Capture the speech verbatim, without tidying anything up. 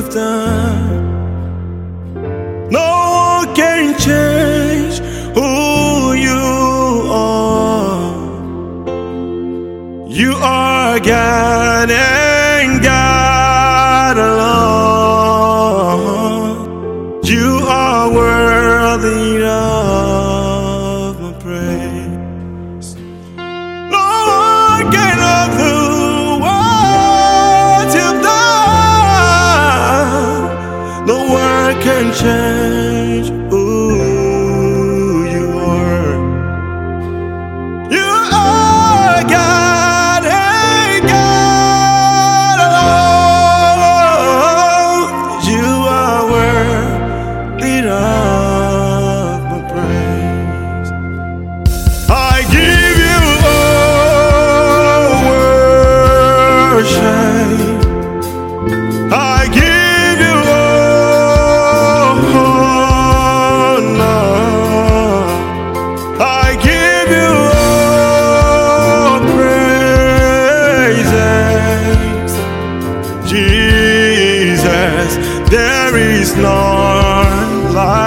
you've done. No one can change who you are. You are God and God alone. You are worthy of my praise. No one can undo what you've done. No one can change who you are. You are God and God alone. You are worthy of my praise. I give you all worship. I give you all honor. I give you all praises. Jesus, there is none like